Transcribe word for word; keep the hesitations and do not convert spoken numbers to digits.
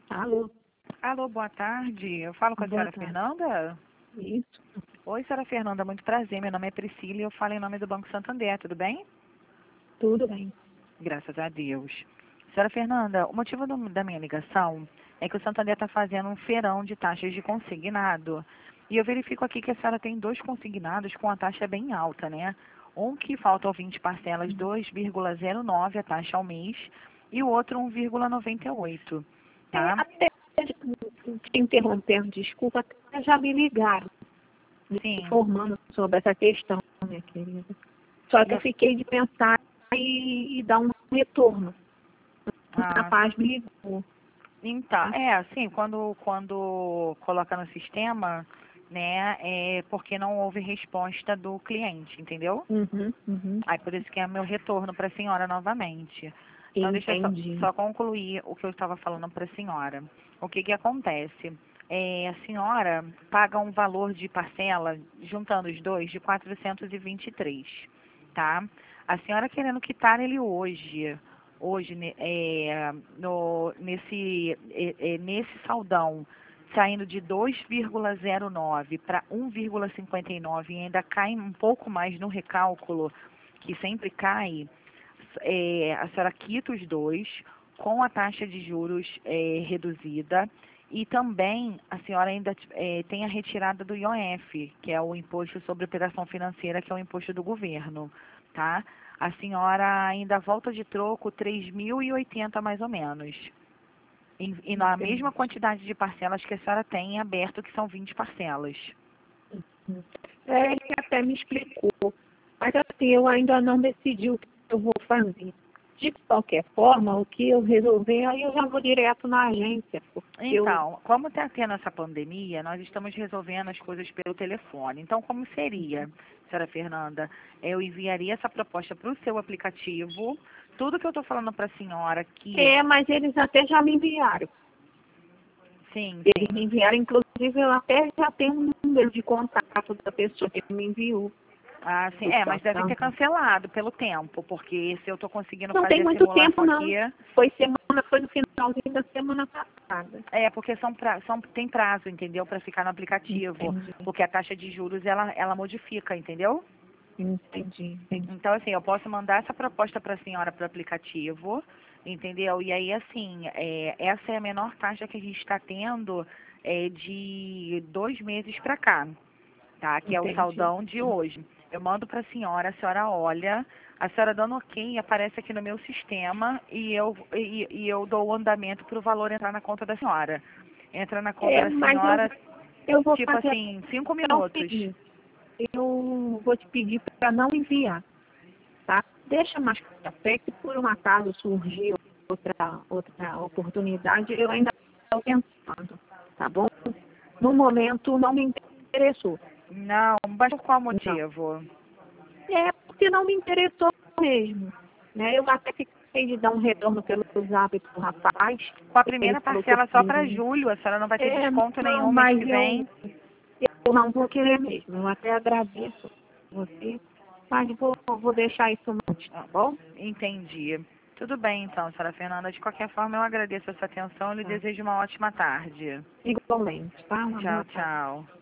Alô? Alô, boa tarde. Eu falo com a Boa senhora tarde. Fernanda? Isso. Oi, senhora Fernanda, muito prazer. Meu nome é Priscila e eu falo em nome do Banco Santander, tudo bem? Tudo bem. Graças a Deus. Senhora Fernanda, o motivo do- da minha ligação é que o Santander está fazendo um feirão de taxas de consignado. E eu verifico aqui que a senhora tem dois consignados com a taxa bem alta, né? Um que faltam vinte parcelas, dois vírgula zero nove a taxa ao mês, e o outro um vírgula noventa e oito, É, tá? até te interrompendo, desculpa, até já me ligaram, me Sim. informando sobre essa questão, minha querida. Só que E eu a- fiquei de pensar e, e dar um retorno. A Ah, Paz me ligou. Então, Tá? é assim, quando, quando coloca no sistema, né, é porque não houve resposta do cliente, entendeu? Uhum, uhum. Aí por isso que é meu retorno para a senhora novamente. Então deixa eu só, Entendi. só concluir o que eu estava falando para a senhora. O que que acontece? É, a senhora paga um valor de parcela, juntando os dois, de quatrocentos e vinte e três, tá? A senhora querendo quitar ele hoje, hoje né, é, no, nesse, é, é, nesse saldão, saindo de dois vírgula zero nove para um vírgula cinquenta e nove e ainda cai um pouco mais no recálculo, que sempre cai, é, a senhora quita os dois com a taxa de juros é, reduzida e também a senhora ainda é, tem a retirada do I O F, que é o Imposto sobre Operação Financeira, que é o imposto do governo, tá? A senhora ainda volta de troco três mil e oitenta mais ou menos. E, e na Entendi. mesma quantidade de parcelas que a senhora tem em aberto, que são vinte parcelas. É, ele até me explicou, mas assim, eu ainda não decidi o que eu vou fazer. De qualquer forma, o que eu resolver, aí eu já vou direto na agência, porque eu... Então, como está tendo essa pandemia, nós estamos resolvendo as coisas pelo telefone. Então, como seria, senhora Fernanda? Eu enviaria essa proposta para o seu aplicativo. Tudo que eu estou falando para a senhora aqui, É, mas eles até já me enviaram. sim, Eles sim. me enviaram, inclusive eu até já tenho um número de contato da pessoa que me enviou. Ah, sim. Do É, mas devem ter Santander. cancelado pelo tempo, porque se eu estou conseguindo Não tem fazer a muito tempo, simulação não. aqui, Foi semana, foi no finalzinho da semana passada. é porque são, pra, são tem prazo, entendeu, para ficar no aplicativo, Entendi, porque a taxa de juros ela, ela modifica, entendeu? entendi, entendi. Então, assim, eu posso mandar essa proposta para a senhora para o aplicativo, entendeu? E aí, assim, é, essa é a menor taxa que a gente está tendo é, de dois meses para cá, tá? Que é o Entendi. saldão de hoje. Eu mando para a senhora, a senhora olha, a senhora dando ok, aparece aqui no meu sistema e eu, e, e eu dou o andamento para o valor entrar na conta da senhora. Entra na conta É, da mas eu, senhora, eu vou tipo fazer assim, cinco até o minutos. seguinte. Eu vou te pedir para não enviar, tá? Deixa mais para frente, se por um acaso surgir outra, outra oportunidade, eu ainda estou pensando, tá bom? No momento não me interessou, Não, mas por qual não. motivo? É porque não me interessou mesmo, né? Eu até fiquei de dar um retorno pelo zap pro rapaz, Com a ele primeira falou que eu parcela só para poderia. julho, a senhora não vai ter É, desconto não, nenhum mês mas que eu, vem. eu não vou querer mesmo. Eu até agradeço você, mas vou, vou deixar isso antes, tá bom? Entendi. Tudo bem, então, senhora Fernanda. De qualquer forma, eu agradeço a sua atenção e lhe Tá. desejo uma ótima tarde. Igualmente, tá? Uma Tchau, boa tarde. tchau.